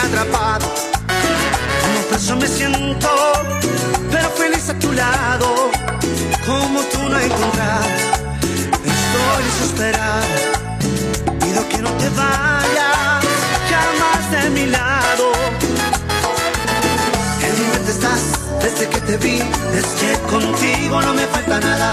atrapado. Como preso me siento, pero feliz a tu lado. Como tú no he encontrado, estoy desesperado. Pido que no te vayas jamás de mi lado. En mi mente estás desde que te vi, es que contigo no me falta nada.